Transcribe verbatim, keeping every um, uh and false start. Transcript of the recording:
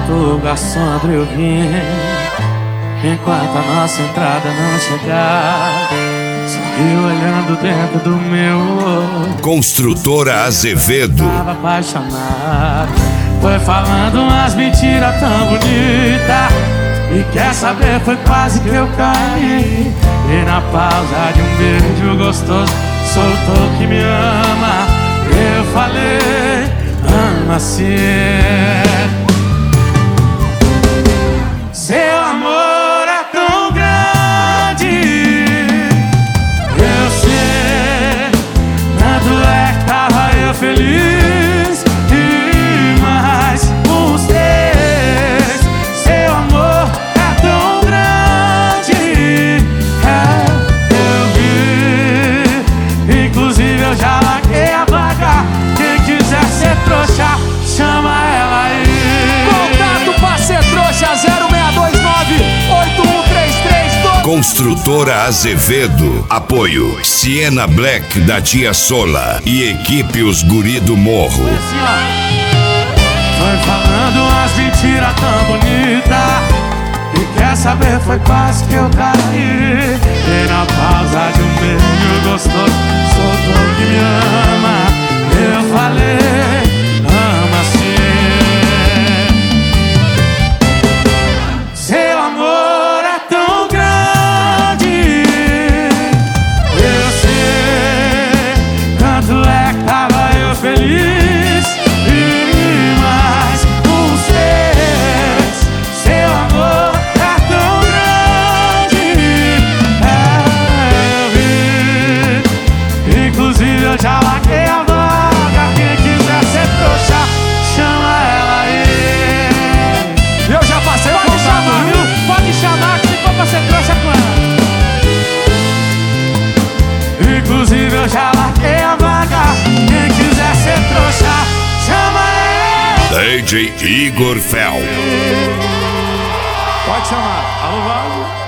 enquanto o garçom abriu o vinho, enquanto a nossa entrada não chegar, sorriu olhando dentro do meu olho. Construtora Azevedo. Tava apaixonado, foi falando umas mentiras tão bonitas, e quer saber, foi quase que eu caí. E na pausa de um beijo gostoso, soltou que me ama. Eu falei, ama sim. Seu amor é tão grande, eu sei, tanto é que tava eu feliz e mais uns três. Seu amor é tão grande, é, eu vi, inclusive eu já larguei a vaga. Quem quiser ser trouxa, chama ela aí. Contato pra ser trouxa, zero seis dois nove, oito um três três dois. Construtora Azevedo. Apoio Siena Black da Tia Sola e equipe Os Guri do Morro. Assim, ó. Foi falando umas mentiras tão bonitas, e quer saber, foi quase que eu caí. E na pausa de um beijo gostoso, soltou que me ama. Eu falei, ama sim. Seu amor é tão grande, eu sei, tanto é que tava eu feliz e mais uns três. Seu amor é tão grande, é, eu vi, inclusive eu já larguei a vaga. Quem quiser ser trouxa, chama ela aí. Eu já passei o Pode contato, chamar, viu? viu? Pode chamar, que se for pra ser trouxa com ela. Inclusive eu já larguei a vaga. Quem quiser ser trouxa, chama ela. D J Igor Fel. Pode chamar. Alô, Valdo.